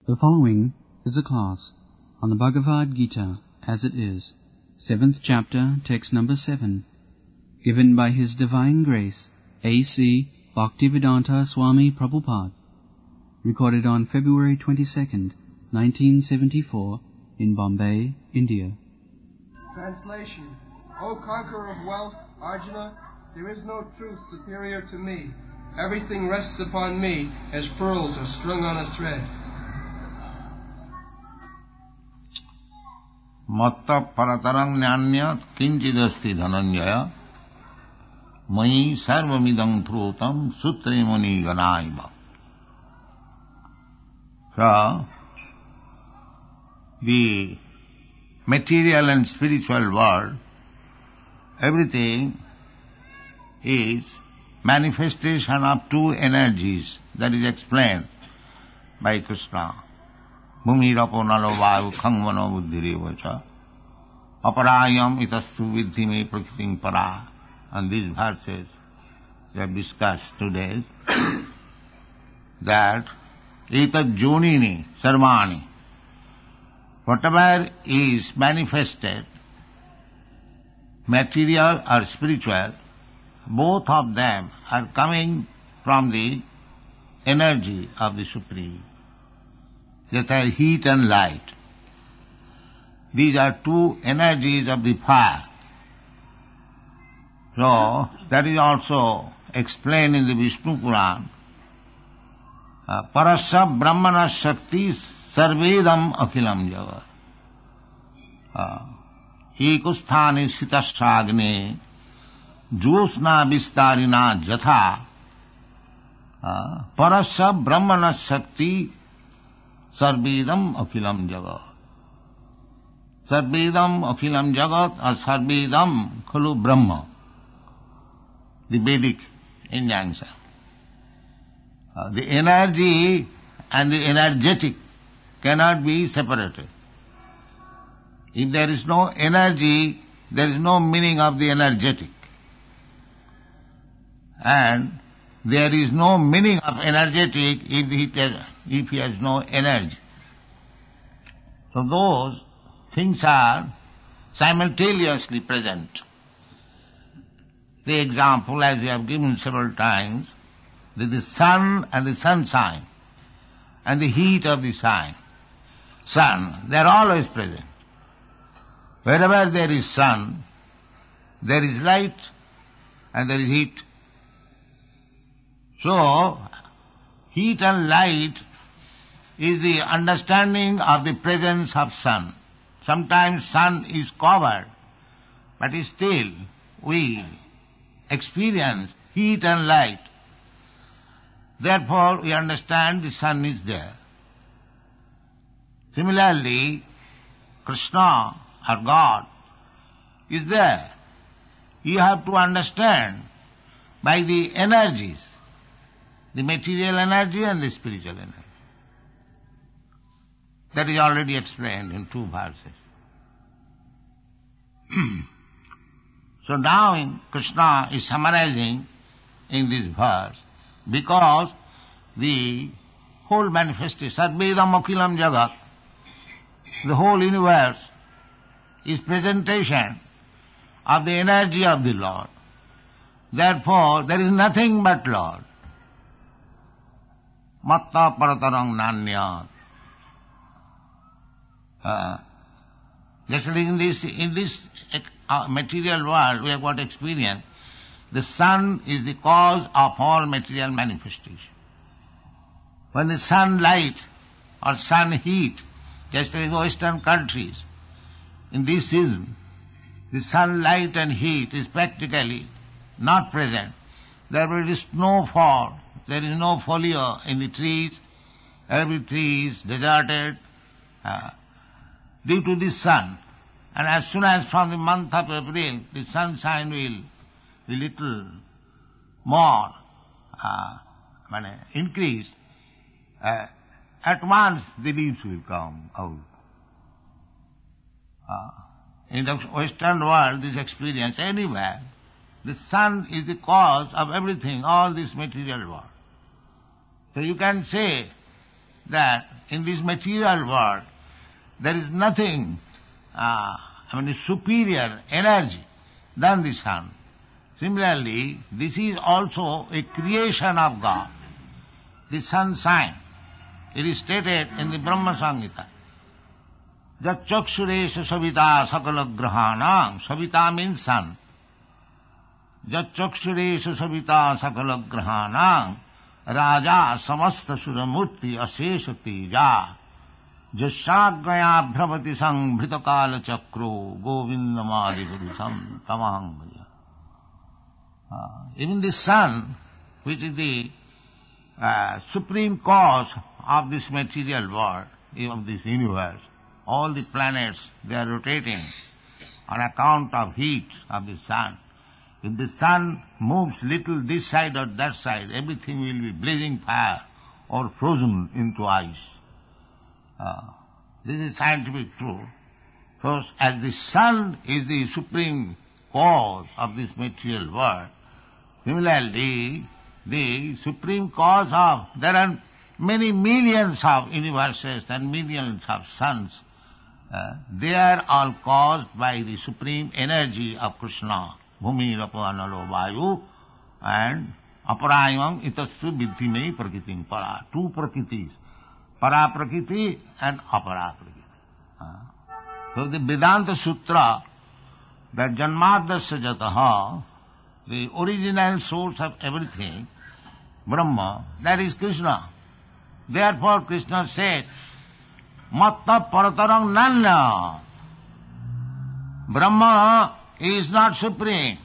The following is a class on the Bhagavad Gita as it is, 7th chapter, text number 7, given by His Divine Grace, A.C. Bhaktivedanta Swami Prabhupada, recorded on February 22nd, 1974, in Bombay, India. Translation. O conqueror of wealth, Arjuna, there is no truth superior to me. Everything rests upon me as pearls are strung on a thread. Matta paratarang nyanyat kinchidasti dhananjaya mayi sarvamidang throtam sutre muni ganaiva. So, the material and spiritual world, everything is manifestation of two energies that is explained by Krishna. Bhumirapo nalo vayu khangmano buddhirevacha aparayam itastu vidhi me prakritim para. And these verses we have discussed today that etat jonini sarvani, whatever is manifested, material or spiritual, both of them are coming from the energy of the Supreme. That are heat and light. These are two energies of the fire. So, that is also explained in the Vishnu Puran. Parasya brahmana shakti sarvedam akhilam jagat. Ekusthani sitashagne josna vistarina jatha. Parasya brahmana shakti sarvedam akhilam jagat. Sarvedam akhilam jagat or sarvedam khulu brahma. The Vedic injunction. The energy and the energetic cannot be separated. If there is no energy, there is no meaning of the energetic. And there is no meaning of energetic if he has no energy. So those things are simultaneously present. The example, as we have given several times, that the sun and the sunshine and the heat of the sun, they are always present. Wherever there is sun, there is light and there is heat. So, heat and light is the understanding of the presence of sun. Sometimes sun is covered, but still we experience heat and light. Therefore, we understand the sun is there. Similarly, Krishna or God is there. You have to understand by the energies, the material energy and the spiritual energy. That is already explained in two verses. So now Krishna is summarizing in this verse, because the whole manifestation, Sarvedam Akhilam Jagat, the whole universe is presentation of the energy of the Lord. Therefore, there is nothing but Lord. Matta paratarang nanyat. Just like in this material world we have got experience, the sun is the cause of all material manifestation. When the sunlight or sun heat, just like in the Western countries, in this season, the sunlight and heat is practically not present. There is snowfall, there is no foliage in the trees, every tree is deserted due to the sun. And as soon as from the month of April, the sunshine will be little more increase, at once the leaves will come out. In the Western world, this experience anywhere, the sun is the cause of everything, all this material world. So you can say that in this material world there is nothing, superior energy than the sun. Similarly, this is also a creation of God, the sunshine. It is stated in the Brahma Samhita. Jat chakshuresha savita sakala grahanam. Savita means sun. Jat chakshuresha savita sakala grahanam. Raja samasta suramurti asesha teja. Jasyagaya bhravati sang bhritakala chakro govindamadi purisam tamaham bhaya. Even the sun, which is the supreme cause of this material world, of this universe, all the planets, they are rotating on account of heat of the sun. If the sun moves little this side or that side, everything will be blazing fire or frozen into ice. This is scientific truth. So, as the sun is the supreme cause of this material world, similarly, the supreme cause of, there are many millions of universes and millions of suns. They are all caused by the supreme energy of Krishna. Bhumi rapo analo vayu and aparayam itastu viddhime prakritim para. Two prakritis. Para prakriti and apara prakriti. So the Vedanta Sutra, that Janmadasya Jataha, the original source of everything, Brahma, that is Krishna. Therefore Krishna said, Matta Paratarang Nanya. Brahma is not supreme.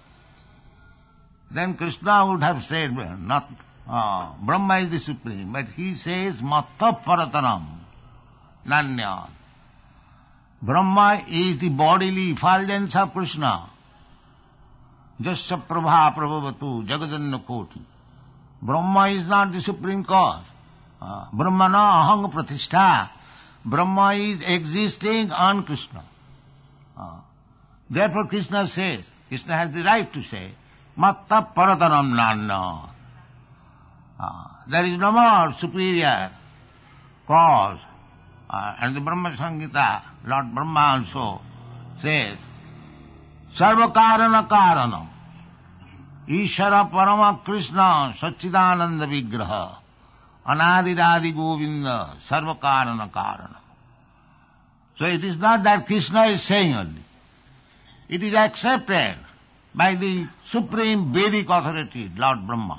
Then Krishna would have said, not Brahma is the supreme, but he says Matta Parataram Nanya. Brahma is the bodily effulgence of Krishna. Jasya Prabha Prabhavatu Jagadanna Koti. Brahma is not the supreme cause. Brahmana ahang pratishtha. Brahma is existing on Krishna. Therefore Krishna says, Krishna has the right to say, Matta Parataram Nanya. There is no more superior cause. And the Brahma Samhita, Lord Brahma also says, Sarva Karana Karanam, Ishara Parama Krishna Satchidananda Vigraha, Anadiradi Govinda, Sarva Karana Karanam. So it is not that Krishna is saying only. It is accepted by the supreme Vedic authority, Lord Brahma.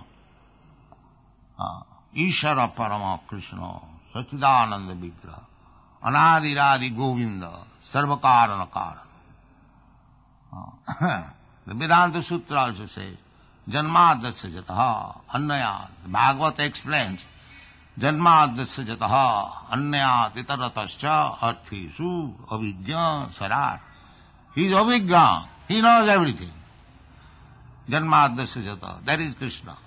Ishara Parama Krishna, Satchidananda Vigraha, Anadiradi Govinda, Sarvakarana Karana. The Vedanta Sutra also says, Janmadasya Jataha Annayat. The Bhagavata explains, Janmadasya Jataha Annayat Itaratascha Arthisu Avijñā Sarat. He is Avijñā. He knows everything. Janmadasya Jataha. That is Krishna.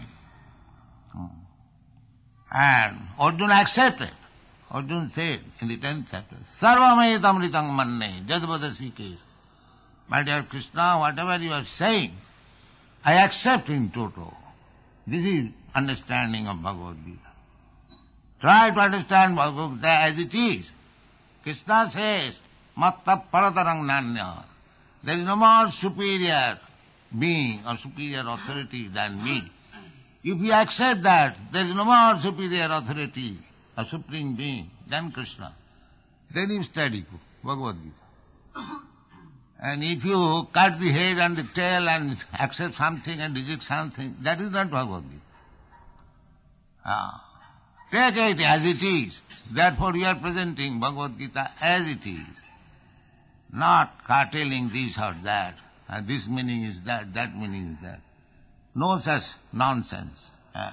And Arjuna accepted. Arjuna said in the 10th chapter, Sarvamaitamritang manne jadvadasi kes. My dear Krishna, whatever you are saying, I accept in toto. This is understanding of Bhagavad Gita. Try to understand Bhagavad Gita as it is. Krishna says, Matta Paratarang Nanya. There is no more superior being or superior authority than me. If you accept that there is no more superior authority, a supreme being than Krishna, then you study Bhagavad Gita. And if you cut the head and the tail and accept something and reject something, that is not Bhagavad Gita. Take it as it is. Therefore you are presenting Bhagavad Gita as it is. Not curtailing this or that. This meaning is that, that meaning is that. No such nonsense.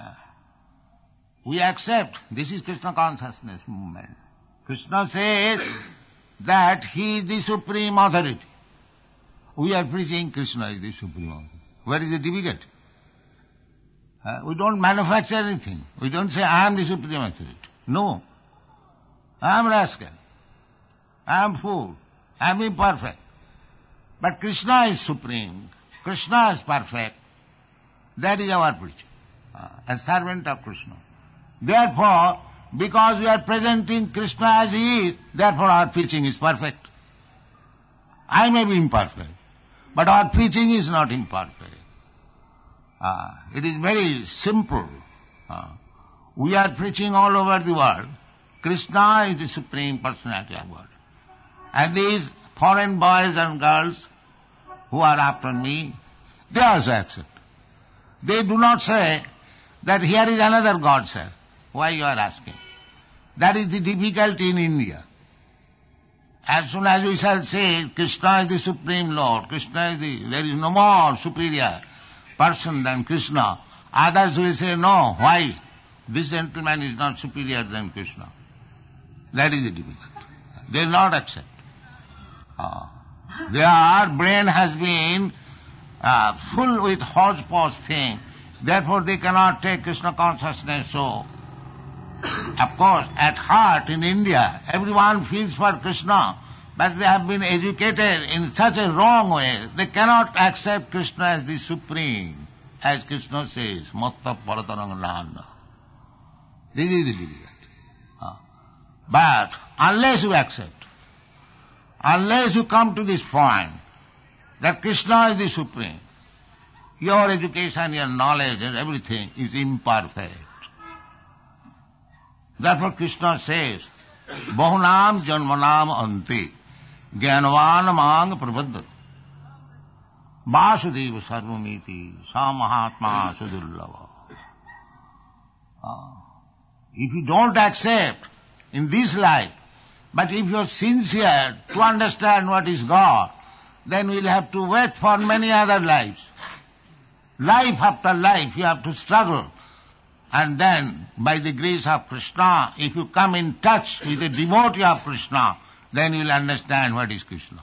We accept. This is Krishna consciousness movement. Krishna says that he is the supreme authority. We are preaching Krishna is the supreme authority. Where is the difficulty? We don't manufacture anything. We don't say, I am the supreme authority. No. I am rascal. I am fool. I am imperfect. But Krishna is supreme. Krishna is perfect. That is our preaching. A servant of Krishna. Therefore, Because we are presenting Krishna as he is, therefore our preaching is perfect. I may be imperfect, but our preaching is not imperfect. It is very simple. We are preaching all over the world. Krishna is the Supreme Personality of God. And these foreign boys and girls who are after me, they also accept. They do not say that here is another God, sir. Why you are asking? That is the difficulty in India. As soon as we shall say Krishna is the Supreme Lord, there is no more superior person than Krishna, others will say, no, why? This gentleman is not superior than Krishna. That is the difficulty. They will not accept. Their brain has been full with hodgepodge thing. Therefore they cannot take Krishna consciousness so. Of course, at heart in India, everyone feels for Krishna, but they have been educated in such a wrong way. They cannot accept Krishna as the Supreme. As Krishna says, Matta Paratarang Nana. This is the difficulty. But unless you accept, unless you come to this point that Krishna is the Supreme, your education, your knowledge and everything is imperfect. Therefore Krishna says, Bahunam janmanam anti jnanavan mang prabhaddati Vasudeva sarvamiti sa mahatma sudullava. If you don't accept in this life, but if you are sincere to understand what is God, then we'll have to wait for many other lives. Life after life you have to struggle. And then, by the grace of Krishna, if you come in touch with a devotee of Krishna, then you will understand what is Krishna.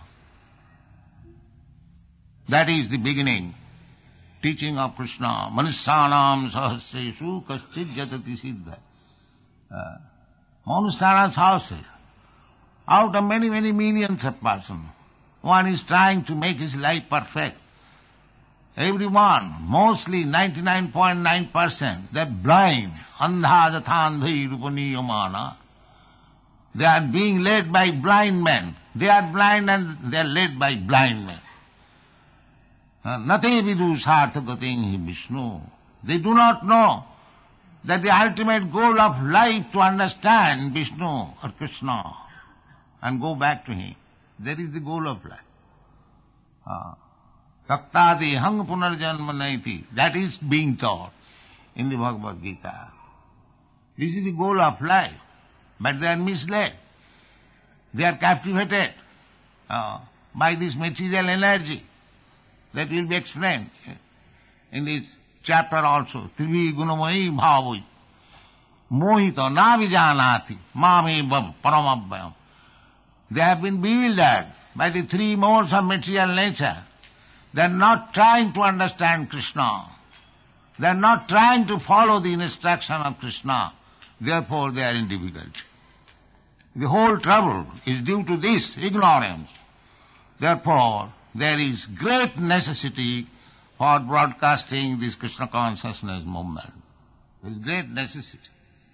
That is the beginning. Teaching of Krishna. Manusyanam sahasresu kaschid jatati siddha. Manusyanam sahasresu. Out of many, many millions of persons, one is trying to make his life perfect. Everyone, mostly 99.9%, they are blind. Andha jathandhi rupaniyamana. They are being led by blind men. They are blind and they are led by blind men. Nate vidu sarthagating Vishnu. They do not know that the ultimate goal of life to understand Vishnu or Krishna and go back to him. That is the goal of life. Taktadi hang punarjanma naiti. That is being taught in the Bhagavad Gita. This is the goal of life. But they are misled. They are captivated by this material energy. That will be explained in this chapter also. Trivi gunamai bhavai. Mohita na vijanati mame paramabhyam. They have been bewildered by the three modes of material nature. They are not trying to understand Krishna. They are not trying to follow the instruction of Krishna. Therefore they are in difficulty. The whole trouble is due to this ignorance. Therefore there is great necessity for broadcasting this Krishna consciousness movement. There is great necessity.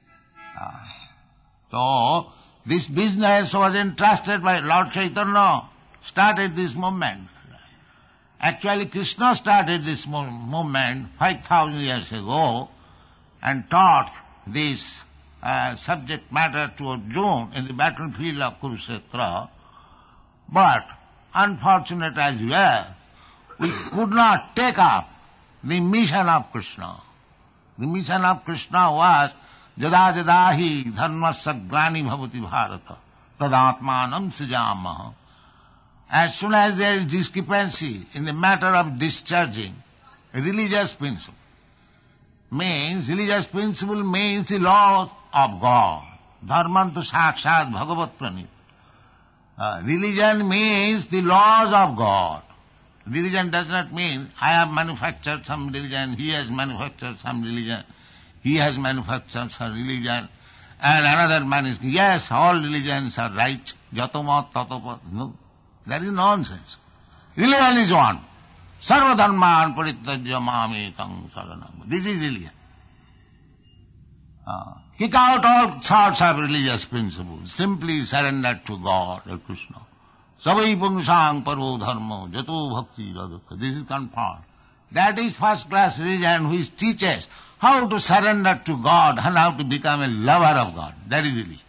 So this business was entrusted by Lord Chaitanya, started this movement. Actually, Krishna started this movement 5,000 years ago and taught this subject matter to Arjuna in the battlefield of Kurukshetra. But, unfortunate as we were, we could not take up the mission of Krishna. The mission of Krishna was Jada jadahi dharmasya glani bhavati bharata tadatmanam sijamaha. As soon as there is discrepancy in the matter of discharging religious principle, means the laws of God. Dharmantu sakshat bhagavat pranit. Religion means the laws of God. Religion does not mean I have manufactured some religion, he has manufactured some religion, he has manufactured some religion, and another man is, yes, all religions are right, jatamat tatapat. No. That is nonsense. Religion is one. Sarva dharman parityajya mamekam saranam. This is religion. Kick out all sorts of religious principles. Simply surrender to God or Krishna. Savai pungsang paro dharma jato bhakti radukha. This is confirmed. That is first class religion which teaches how to surrender to God and how to become a lover of God. That is religion.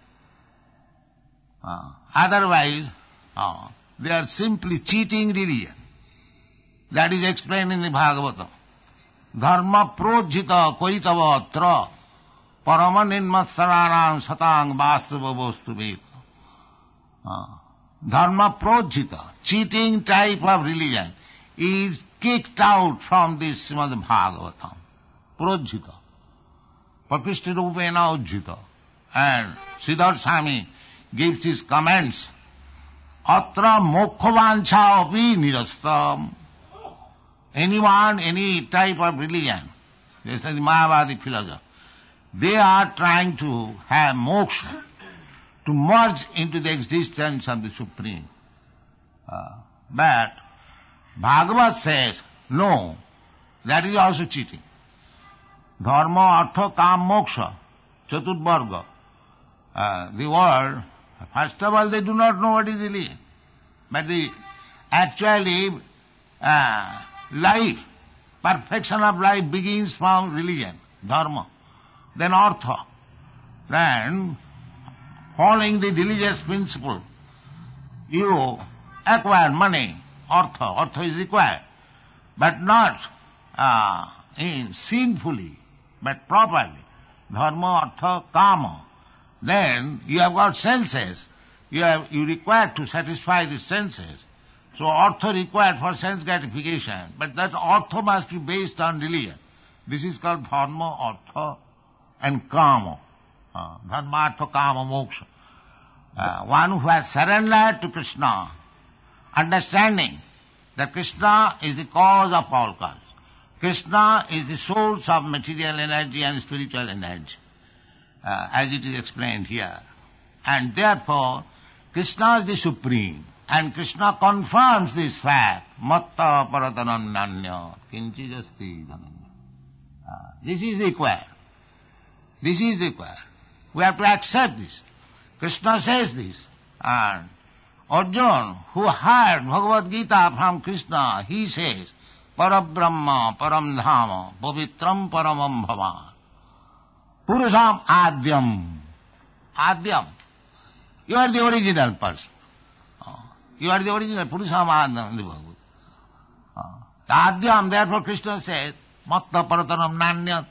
Otherwise, they are simply cheating religion. That is explained in the Bhagavatam. Dharma projita koitava atra parama ninmatsaranam satang vastava vastu Dharma projita, cheating type of religion, is kicked out from this Srimad Bhagavatam. Projita. Prakristi rupena ujjita. And Siddhartha Swami gives his comments. Atra mokkhavancha api nirastam. Anyone, any type of religion, this is the Mayavadi philosophy, they are trying to have moksha, to merge into the existence of the Supreme. But Bhagavad says, no, that is also cheating. Dharma, artha, kam, moksha, chaturvarga. The world, first of all, they do not know what is religion. But actually, life, perfection of life begins from religion, dharma, then artha, then following the religious principle, you acquire money, artha is required, but not sinfully, but properly, dharma, artha, kama. Then you have got senses, you require to satisfy the senses. So artha required for sense gratification, but that artha must be based on religion. This is called dharma, artha and kama. Dharma, artha, kama, moksha. One who has surrendered to Krishna, understanding that Krishna is the cause of all cause. Krishna is the source of material energy and spiritual energy, as it is explained here. And therefore, Krishna is the supreme. And Krishna confirms this fact. Matta paratanam nanya kinchi jasti dhananya. This is required. This is required. We have to accept this. Krishna says this. And Arjuna, who heard Bhagavad Gita from Krishna, he says, Parabrahma, Param Dhama, Pavitram Paramam Bhavan. Purusham Adyam. Adyam. You are the original person. You are the original Purusham Adyam in the Bhagavad. Adyam, therefore Krishna says, Matta Paratanam Nanya.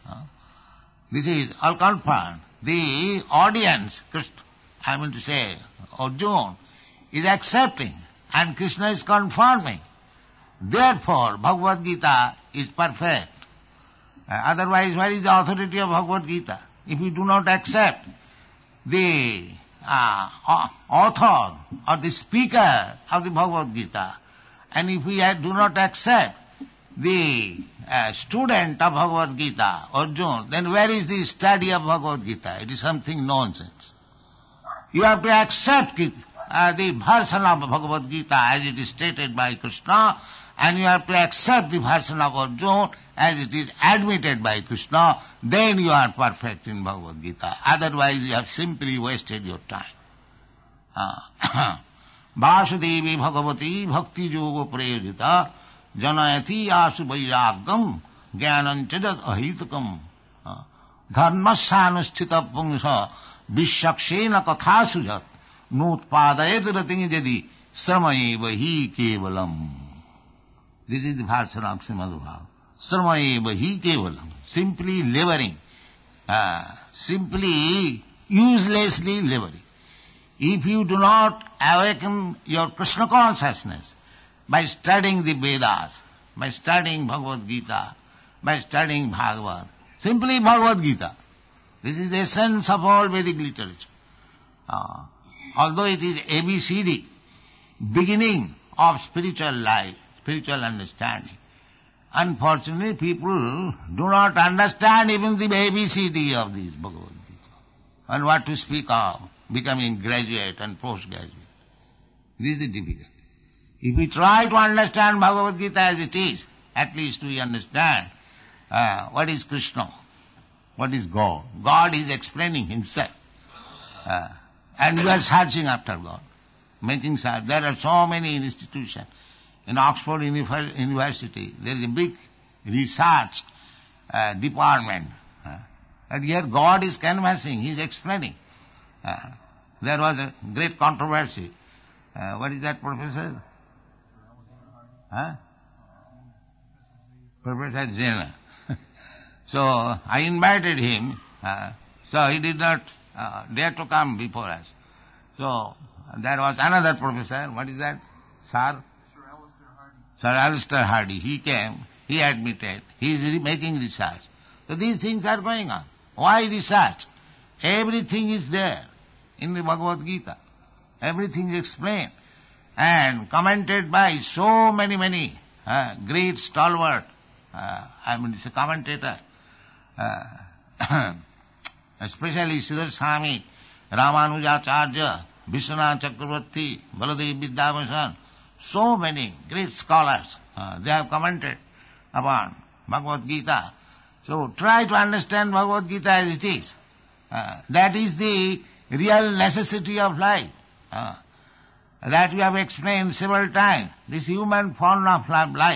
This is all confirmed. The audience, I mean to say, Arjuna, is accepting and Krishna is confirming. Therefore, Bhagavad Gita is perfect. Otherwise, where is the authority of Bhagavad Gita? If we do not accept the author or the speaker of the Bhagavad Gita, and if we do not accept the student of Bhagavad Gita, Arjuna, then where is the study of Bhagavad Gita? It is something nonsense. You have to accept it, the version of Bhagavad Gita as it is stated by Krishna, and you have to accept the version of Arjuna as it is admitted by Krishna, then you are perfect in Bhagavad Gita. Otherwise you have simply wasted your time. Vasudevi Bhagavati Bhakti Yoga Prayojita Janayati Asu Vairagam Jnanam Chadat Ahitakam Dharmasyanusthita Pungsa Vishakshena Katha Sujat Nutpadayat Rating Jadi Sramaeva Hi Kevalam. This is the version of Srimad Bhagavatam. Sramaeva Hi Kevalam. Simply laboring. Simply uselessly laboring. If you do not awaken your Krishna consciousness by studying the Vedas, by studying Bhagavad Gita, by studying Bhagavad, simply Bhagavad Gita. This is the essence of all Vedic literature. Although it is ABCD, beginning of spiritual life, spiritual understanding, unfortunately people do not understand even the ABCD of this Bhagavad Gita. And what to speak of becoming graduate and postgraduate. This is the difficulty. If we try to understand Bhagavad Gita as it is, at least we understand what is Krishna. What is God? God is explaining himself. And you are searching after God, making search. There are so many institutions. In Oxford University, there is a big research department. And here God is canvassing, he is explaining. There was a great controversy. What is that, Professor? Professor Zena. So I invited him, so he did not dare to come before us. So there was another professor, what is that? Sir Alistair Hardy. He came, he admitted, he is making research. So these things are going on. Why research? Everything is there in the Bhagavad Gita. Everything is explained and commented by so many great stalwart, it's a commentator, especially Siddhar Swami, Ramanujacharya, Vishwanath Chakravarti, Baladev Vidyabhushan, so many great scholars, they have commented upon Bhagavad Gita. So try to understand Bhagavad Gita as it is. That is the real necessity of life. That we have explained several times. This human form of life.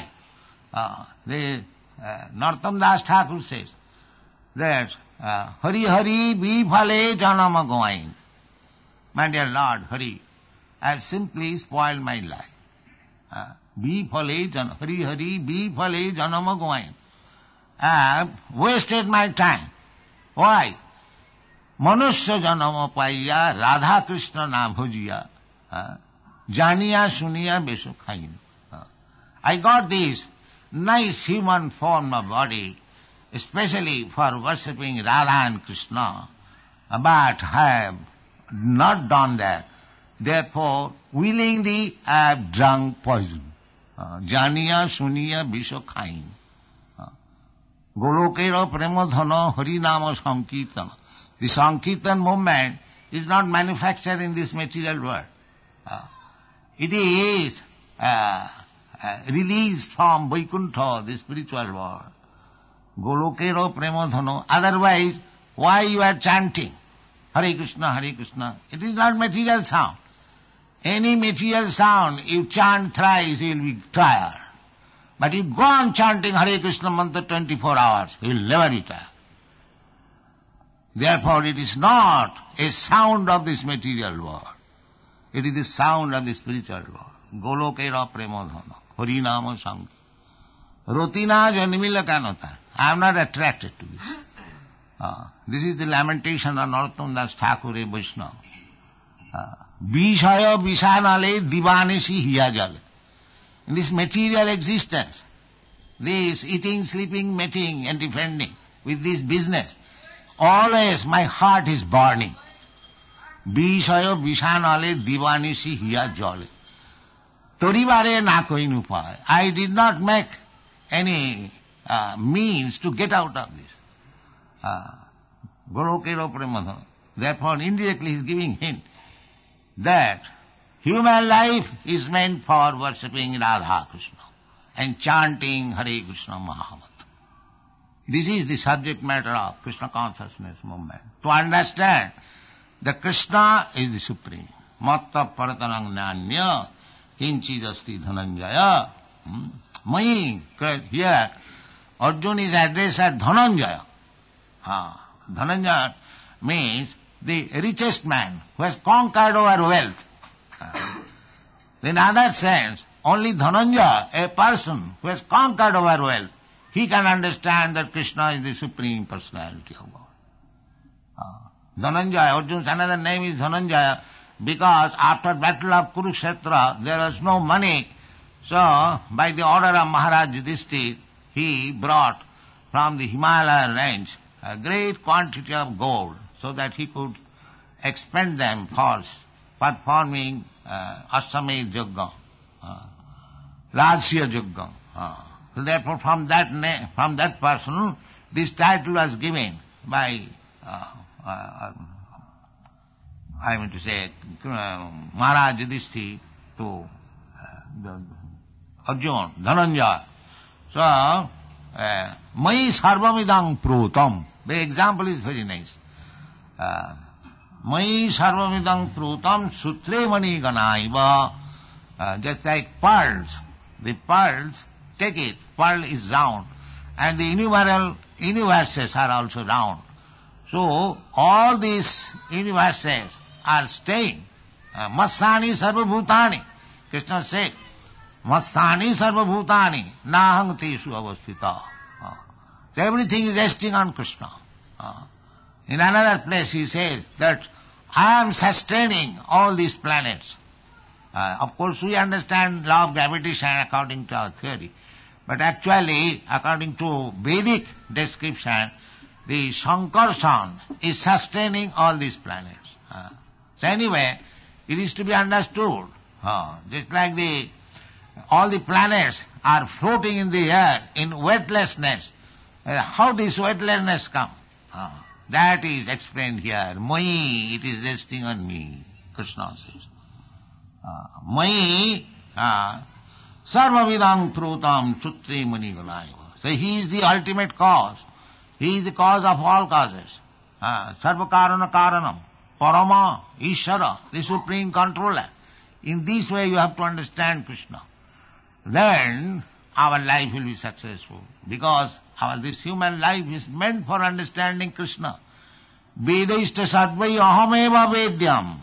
Narottam Das Thakur says that Hari Hari Bifale Janama Goain. My dear Lord, Hari, I have simply spoiled my life. Bifale Janama, Hari Hari Bifale Janama Goain. I have wasted my time. Why? Manusya Janama Paiya Radha Krishna Na Bhujiya Janiya Suniya Besu Khain. I got this nice human form of body, especially for worshipping Radha and Krishna, but I have not done that. Therefore, willingly I have drunk poison. Janiya Suniya Besu Khain. Golokera Premadhana Harinama Sankirtana. The Sankirtan movement is not manufactured in this material world. It is released from Vaikuntha, the spiritual world. Golokera Premadhana. Otherwise, why you are chanting Hare Krishna, Hare Krishna? It is not material sound. Any material sound, you chant thrice, you will be tired. But you go on chanting Hare Krishna mantra 24 hours, you will never retire. Therefore, it is not a sound of this material world. It is the sound of the spiritual world. Golokera Premadhana, Harinama Sankirtana. Rotina Janimila Kanata. I am not attracted to this. This is the lamentation of Narottam Das Thakur Vaishnava. Vishaya Vishanale Divanesi Hiyajale. In this material existence, this eating, sleeping, mating and defending, with this business, always my heart is burning. Vishaya Vishanale Divanesi Hiyajale. Toribare na koinu pai. I did not make any means to get out of this. Golokera Premadhana. Therefore, indirectly he is giving hint that human life is meant for worshipping Radha Krishna and chanting Hare Krishna Mahamantra. This is the subject matter of Krishna consciousness movement. To understand that Krishna is the Supreme. Matta Paratanang Nanya Kinchidasti Dhananjaya. Here, Arjuna is addressed as Dhananjaya. Dhananjaya means the richest man who has conquered over wealth. In other sense, only Dhananjaya, a person who has conquered over wealth, he can understand that Krishna is the Supreme Personality of God. Dhananjaya, Arjuna's another name is Dhananjaya, because after battle of Kurukshetra, there was no money. So, by the order of Maharaj Yudhishthira, he brought from the Himalaya range a great quantity of gold, so that he could expend them for performing Ashwamedh Yajna, Rajsya Yajna. So therefore, from that person, this title was given by, Maharaj Yudhishthira to Arjuna, Dhananjaya. So, Mai sarvamidang prutam. The example is very nice. Mai sarvamidam prutam sutre mani ganaiva. Just like pearls. The pearls, take it, pearl is round. And the innumerable universes are also round. So, all these universes are staying. Massani sarva bhutani. Krishna said, Massani sarva bhutani nahang teshu avastita. So everything is resting on Krishna. In another place he says that I am sustaining all these planets. Of course we understand law of gravitation according to our theory. But actually, according to Vedic description, the Sankarshan is sustaining all these planets. So anyway, it is to be understood. Just like all the planets are floating in the air in weightlessness. How this weightlessness come? That is explained here. Mai, it is resting on me, Krishna says. Mai, sarvavidam prutam sutri manigalayava. So he is the ultimate cause. He is the cause of all causes. Sarva karana karanam, parama, ishara, the supreme controller. In this way you have to understand Krishna. Then our life will be successful. Because this human life is meant for understanding Krishna. Vedaishta sadvai ahameva vedyam.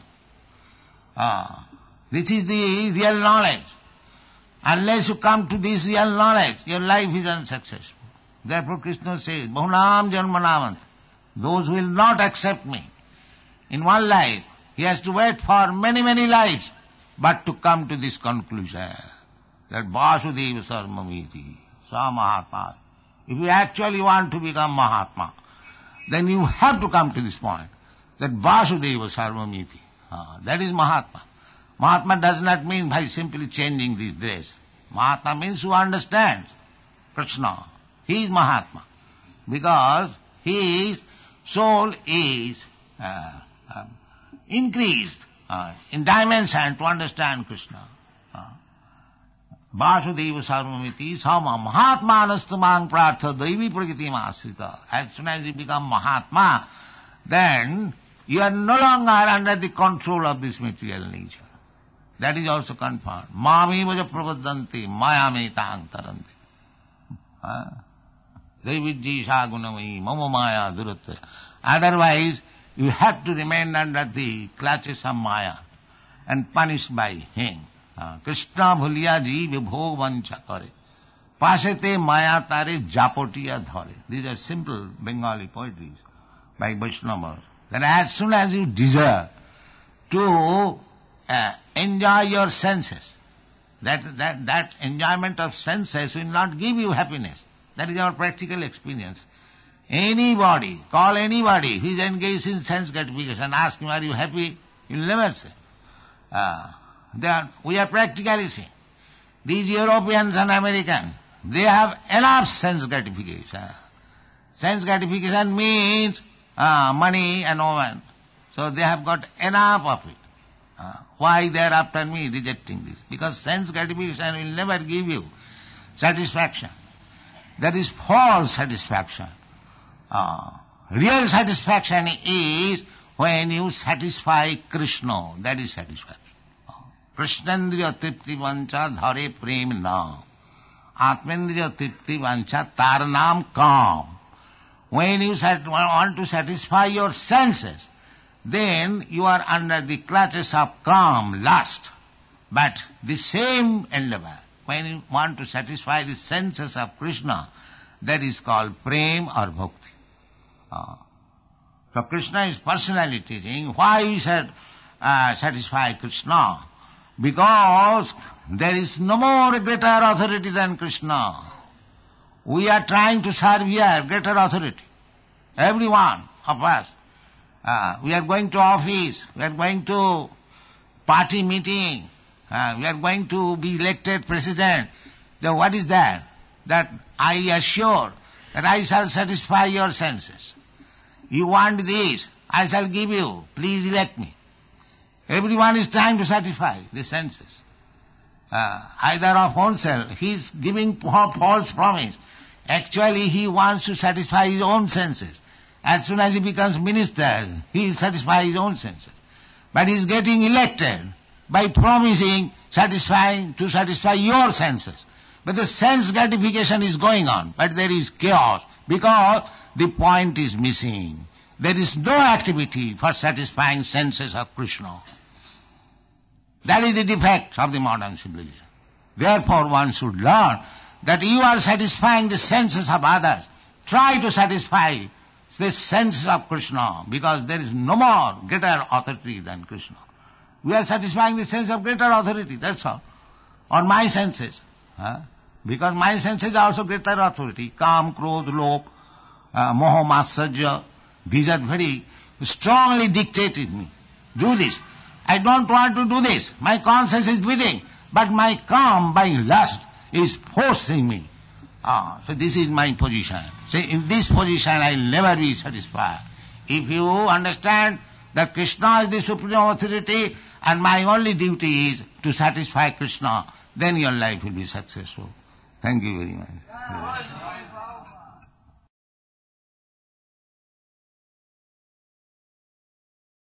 This is the real knowledge. Unless you come to this real knowledge, your life is unsuccessful. Therefore Krishna says, Bahunam janmanamant. Those who will not accept me in one life, he has to wait for many, many lives, but to come to this conclusion, that Vasudeva Sarvamiti, Sa Mahatma. If you actually want to become Mahatma, then you have to come to this point, that Vasudeva Sarvamiti. That is Mahatma. Mahatma does not mean by simply changing this dress. Mahatma means who understands Krishna. He is Mahatma. Because his soul is increased in dimension to understand Krishna. Vasudeva Sarvamiti Sama Mahatma Anastamang Prartha Daivi Prakriti Masrita. As soon as you become Mahatma, then you are no longer under the control of this material nature. That is also confirmed. Mami vaja pravaddanti mayame tang taranti. Devidji sagunamai mama maya duratte. Otherwise, you have to remain under the clutches of Maya and punished by him. Krishna bhuliya ji vibhog vancha kare. Pasete maya tare japotiya dhare. These are simple Bengali poetries by Vaishnavas. That as soon as you desire to enjoy your senses, that enjoyment of senses will not give you happiness. That is our practical experience. Anybody, call anybody who is engaged in sense gratification, ask him, are you happy? He will never say. We are practically seeing. These Europeans and Americans, they have enough sense gratification. Sense gratification means money and woman. So they have got enough of it. Why they are after me rejecting this? Because sense gratification will never give you satisfaction. That is false satisfaction. Real satisfaction is when you satisfy Krishna. That is satisfaction. Krishnendriya tripti vancha dhare prem na. Atmendriya tripti vancha tarnam kam. When you want to satisfy your senses, then you are under the clutches of calm, lust. But the same endeavor, when you want to satisfy the senses of Krishna, that is called prem or bhakti. So Krishna is personally teaching why we should satisfy Krishna. Because there is no more greater authority than Krishna. We are trying to serve here greater authority. Every one of us. We are going to office, we are going to party meeting, we are going to be elected president. So what is that? That I assure that I shall satisfy your senses. You want this, I shall give you. Please elect me. Everyone is trying to satisfy the senses. Either of oneself, he is giving false promise. Actually, he wants to satisfy his own senses. As soon as he becomes minister, he will satisfy his own senses. But he is getting elected by promising to satisfy your senses. But the sense gratification is going on, but there is chaos because the point is missing. There is no activity for satisfying senses of Krishna. That is the defect of the modern civilization. Therefore one should learn that you are satisfying the senses of others. Try to satisfy the senses of Krishna, because there is no more greater authority than Krishna. We are satisfying the sense of greater authority, that's all. On my senses. Because my senses are also greater authority. Kam, Krodh, Lobh, Moha, Matsarya. These are very strongly dictated me. Do this. I don't want to do this. My conscience is willing. But my calm by lust is forcing me. So this is my position. So in this position I will never be satisfied. If you understand that Krishna is the supreme authority and my only duty is to satisfy Krishna, then your life will be successful. Thank you very much.